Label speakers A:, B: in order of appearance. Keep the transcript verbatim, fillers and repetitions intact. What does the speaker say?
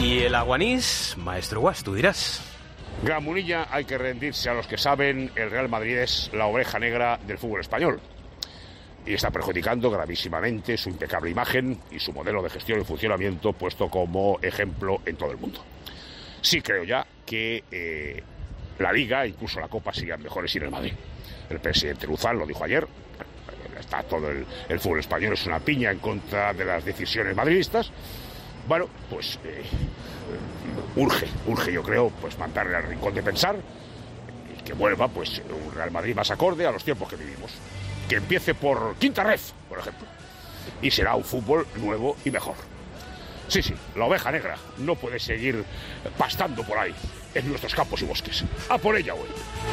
A: Y el Aguanís, maestro Guas, tú dirás.
B: Gran Munilla, hay que rendirse a los que saben, el Real Madrid es la oveja negra del fútbol español. Y está perjudicando gravísimamente su impecable imagen y su modelo de gestión y funcionamiento puesto como ejemplo en todo el mundo. Sí creo ya que eh, la Liga, incluso la Copa, siguen mejores sin el Madrid. El presidente Luzán lo dijo ayer. Está todo el, el fútbol español es una piña en contra de las decisiones madridistas. Bueno, pues eh, urge, urge yo creo, pues mandarle al rincón de pensar y que vuelva pues un Real Madrid más acorde a los tiempos que vivimos. Que empiece por Quinta Ref, por ejemplo, y será un fútbol nuevo y mejor. Sí, sí, la oveja negra no puede seguir pastando por ahí, en nuestros campos y bosques. ¡A por ella hoy!